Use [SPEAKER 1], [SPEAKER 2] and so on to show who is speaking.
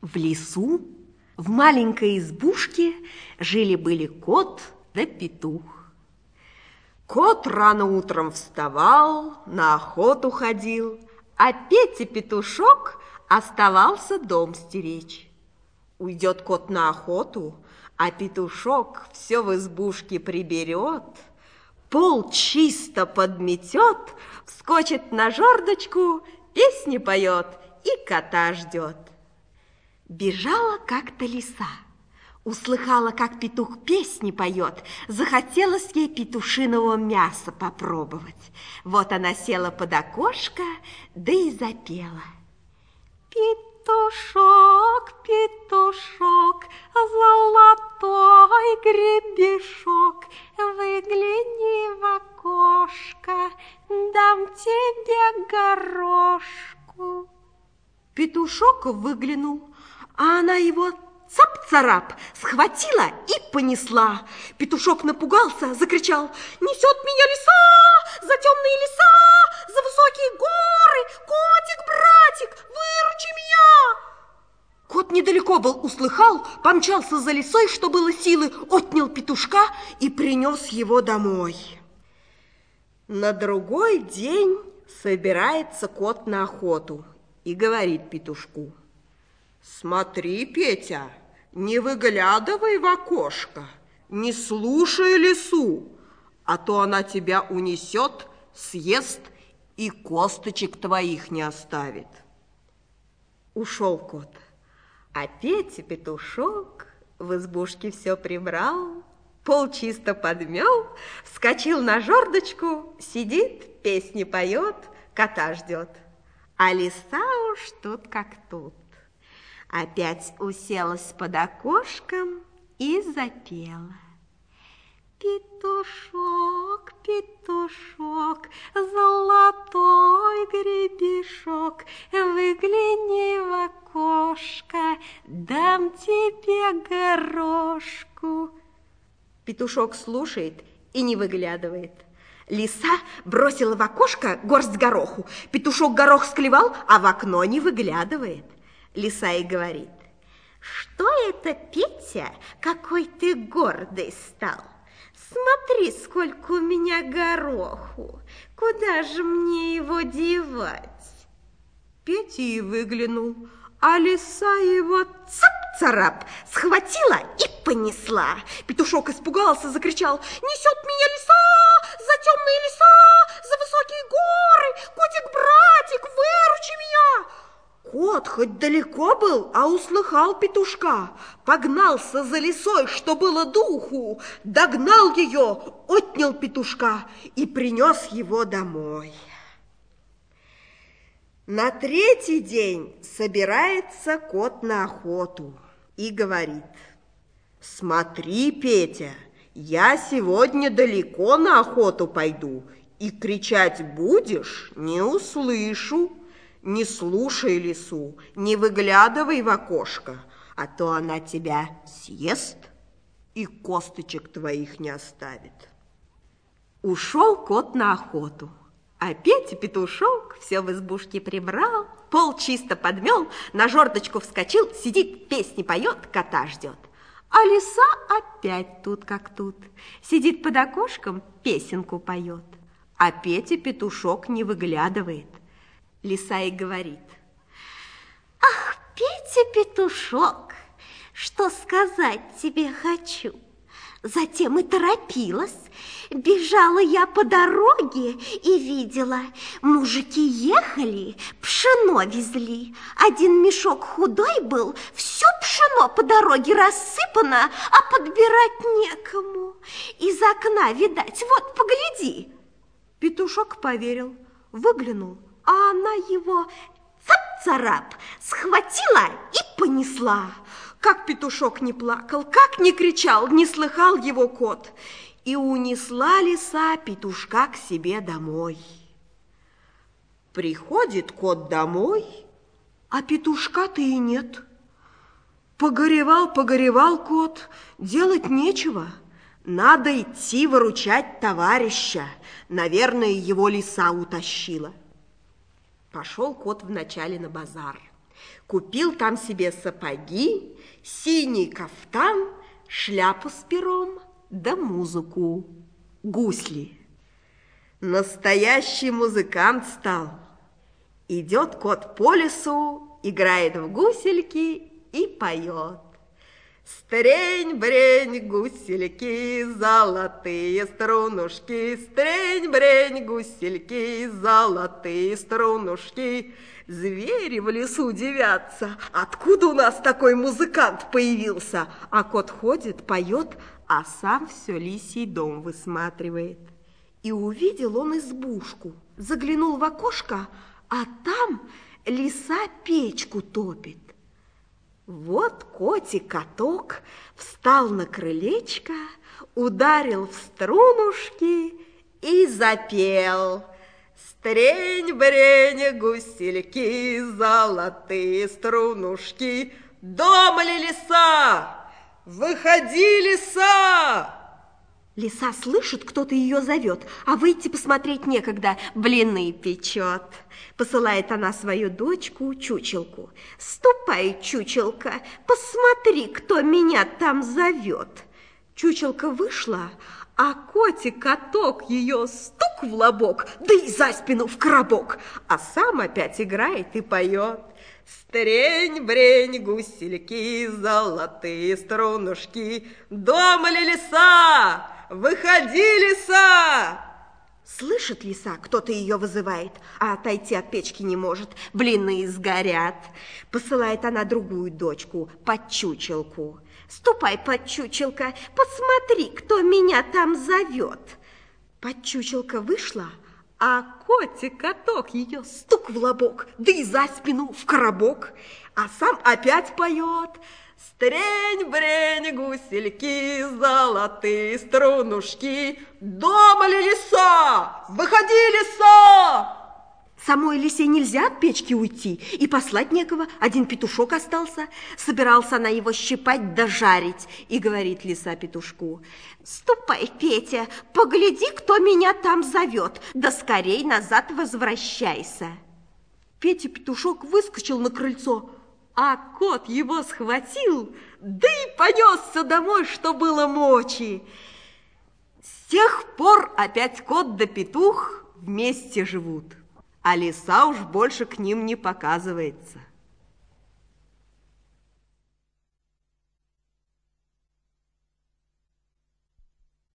[SPEAKER 1] В лесу, в маленькой избушке, жили-были кот да петух. Кот рано утром вставал, на охоту ходил, а Петя-петушок оставался дом стеречь. Уйдет кот на охоту, а петушок все в избушке приберет, пол чисто подметет, вскочит на жердочку, песни поет и кота ждет. Бежала как-то лиса, услыхала, как петух песни поет, захотелось ей петушиного мяса попробовать. Вот она села под окошко, да и запела. Петушок, петушок, золотой гребешок, выгляни в окошко, дам тебе горошку. Петушок выглянул, а она его цап-царап схватила и понесла. Петушок напугался, закричал: «Несет меня лиса, за темные леса, за высокие горы! Котик-братик, выручи меня!» Кот недалеко был, услыхал, помчался за лисой, что было силы, отнял петушка и принес его домой. На другой день собирается кот на охоту и говорит петушку: «Смотри, Петя, не выглядывай в окошко, не слушай лису, а то она тебя унесет, съест и косточек твоих не оставит». Ушел кот, а Петя-петушок в избушке все прибрал, пол чисто подмел, вскочил на жердочку, сидит, песни поет, кота ждет. А лиса уж тут как тут. Опять уселась под окошком и запела. Петушок, петушок, золотой гребешок, выгляни в окошко, дам тебе горошку. Петушок слушает и не выглядывает. Лиса бросила в окошко горсть гороху. Петушок горох склевал, а в окно не выглядывает. Лиса и говорит: «Что это, Петя, какой ты гордый стал? Смотри, сколько у меня гороху. Куда же мне его девать?» Петя и выглянул, а лиса его цап-царап схватила и понесла. Петушок испугался, закричал: «Несет меня лиса, за темные леса, за высокие горы! Котик-братик, выручи меня!» Кот хоть далеко был, а услыхал петушка, погнался за лисой, что было духу, догнал ее, отнял петушка и принес его домой. На третий день собирается кот на охоту и говорит: «Смотри, Петя, я сегодня далеко на охоту пойду, и кричать будешь, не услышу. Не слушай лису, не выглядывай в окошко, а то она тебя съест и косточек твоих не оставит». Ушел кот на охоту, а Петя-петушок все в избушке прибрал, пол чисто подмел, на жердочку вскочил, сидит, песни поет, кота ждет. А лиса опять тут как тут, сидит под окошком, песенку поет, а Петя-петушок не выглядывает. Лиса и говорит: «Ах, Петя-петушок, что сказать тебе хочу. Затем и торопилась. Бежала я по дороге и видела, мужики ехали, пшено везли. Один мешок худой был, все пшено по дороге рассыпано, а подбирать некому. Из окна видать, вот, погляди». Петушок поверил, выглянул, а она его цап-царап схватила и понесла. Как петушок не плакал, как не кричал, не слыхал его кот. И унесла лиса петушка к себе домой. Приходит кот домой, а петушка-то и нет. Погоревал кот, делать нечего. Надо идти выручать товарища. Наверное, его лиса утащила. Пошел кот вначале на базар. Купил там себе сапоги, синий кафтан, шляпу с пером, да музыку, гусли. Настоящий музыкант стал. Идет кот по лесу, играет в гусельки и поет. Стрень-брень, гусельки, золотые струнушки, стрень-брень, гусельки, золотые струнушки. Звери в лесу дивятся, откуда у нас такой музыкант появился? А кот ходит, поет, а сам все лисий дом высматривает. И увидел он избушку, заглянул в окошко, а там лиса печку топит. Вот котик-каток встал на крылечко, ударил в струнушки и запел. Стрень-брень, гусельки, золотые струнушки. Дома ли лиса? Выходи, лиса! Лиса слышит, кто-то ее зовет, а выйти посмотреть некогда, блины печет. Посылает она свою дочку, чучелку. Ступай, чучелка, посмотри, кто меня там зовет. Чучелка вышла, а котик-каток ее стук в лобок, да и за спину в коробок, а сам опять играет и поет. Стрень-брень, гусельки, золотые струнушки. Дома ли лиса? Выходи, лиса! Слышит лиса, кто-то ее вызывает, а отойти от печки не может, блины сгорят. Посылает она другую дочку, подчучелку. Ступай, подчучелка, посмотри, кто меня там зовет. Подчучелка вышла, а котик-каток ее стук в лобок, да и за спину в коробок, а сам опять поет. Стрень-брень, гусельки, золотые струнушки. Дома ли лиса? Выходи, лиса! Самой лисе нельзя от печки уйти, и послать некого. Один петушок остался. Собирался она его щипать да жарить. И говорит лиса петушку: ступай, Петя, погляди, кто меня там зовет, да скорей назад возвращайся. Петя петушок выскочил на крыльцо, а кот его схватил, да и понесся домой, что было мочи. С тех пор опять кот да петух вместе живут, а лиса уж больше к ним не показывается.